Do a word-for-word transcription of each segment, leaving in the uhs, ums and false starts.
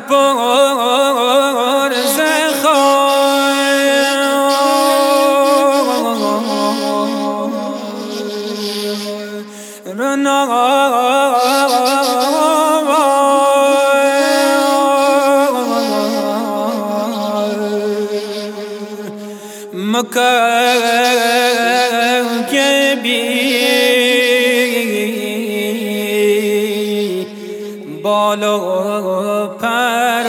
پر زخای رنا مکرکبی بالا پر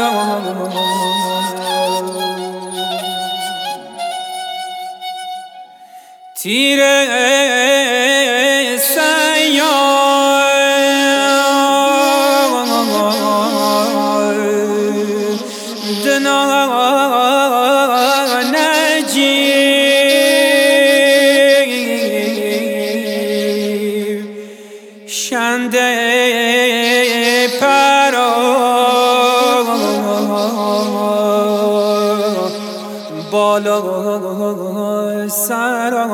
تیر سیار دنا نجیب شنده پرا بالا سرا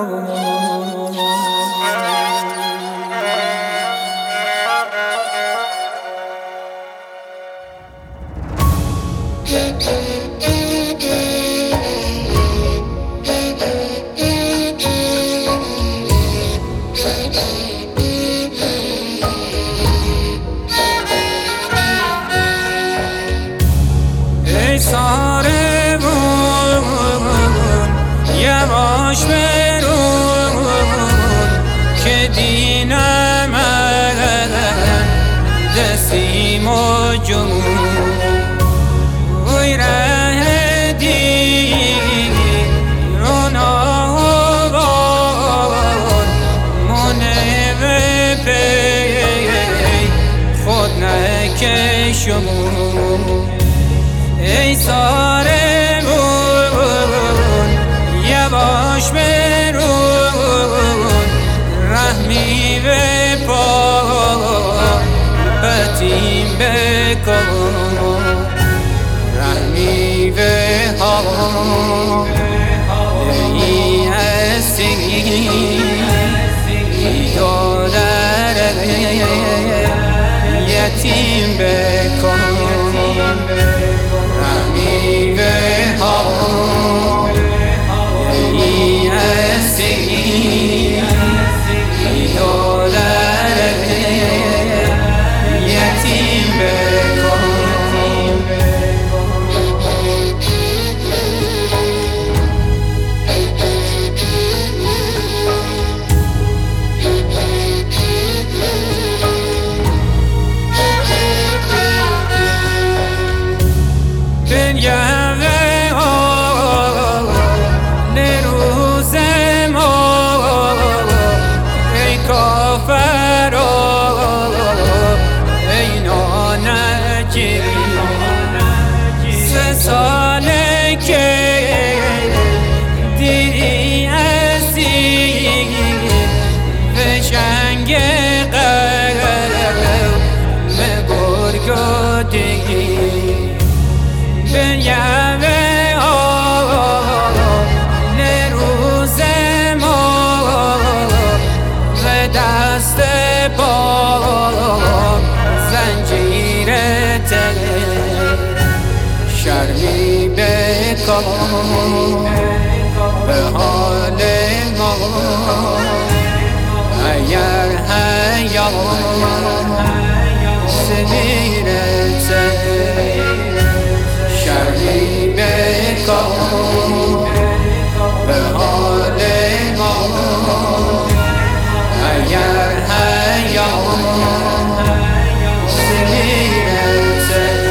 ای سارمون یواش برون که دینم دستیم و جمون وی ره دین روناوان منو پی خود نکشمون ای سارمون یواش برون رحمی به پا بتیم بکن رحمی به هوا ای هستی دادر یتیم بکن رحمی به هوا ای هستی دادر یتیم بکن یوه ها نروز ما ای کافر ای نانجی سه ساله که دیری ازی به جنگ قلب گرگادگی به یوه ها نروز ما و دست پا زنجیر تل شرمی بکن به حال ما اگر حیات سمیرت شرمی بکن به حال ما اگر حیات سمیرت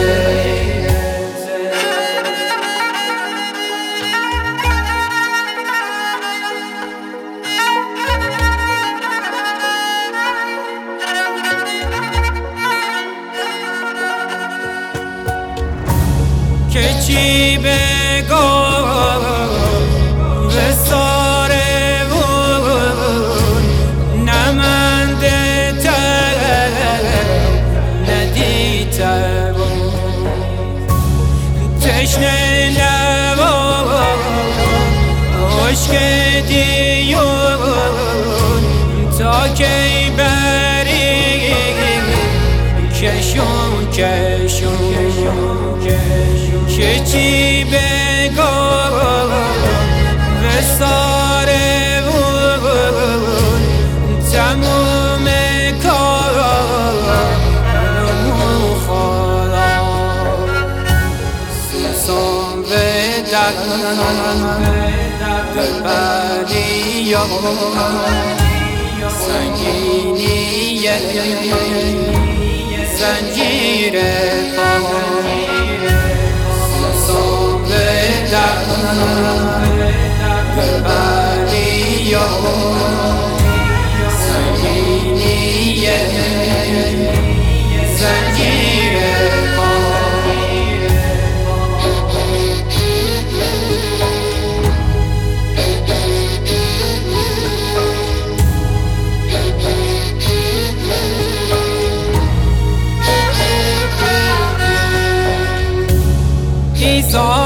که چی بگم به سارمون نمنده تر ندیتر تشنه نوام عشق دیون تا کی بری کشون کشون که چی بگم وساره بود تموم کارمو خدا سوسم به در دلبریا سنگینیه زنجیر پا سوسم به در دلبریا سنگینیه زنجیر پا ای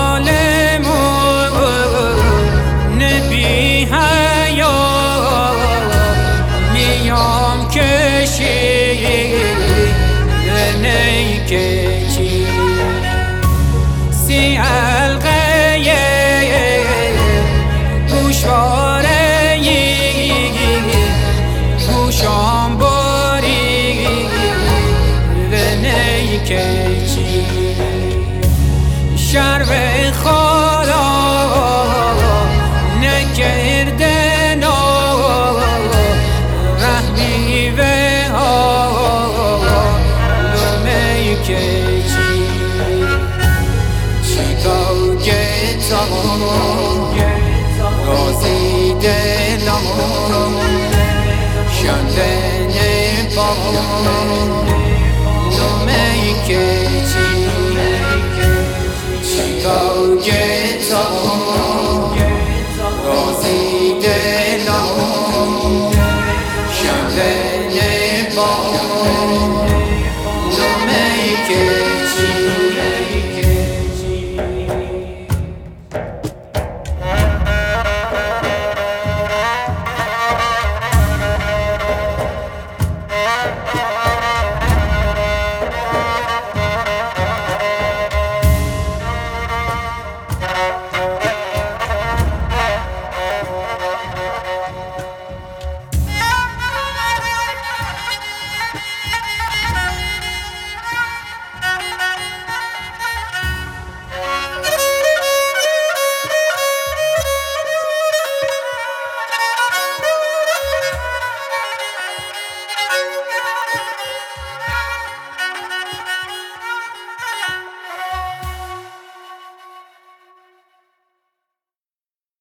ظالمون بی حیا میام کشیدنی کشی سی حلقه گوشواره گوشام باری نی کشی شرف خدا نکرده نا رحمی و آلومی کشی چیکار گتام رازی دلم شنده نبام لومی کشی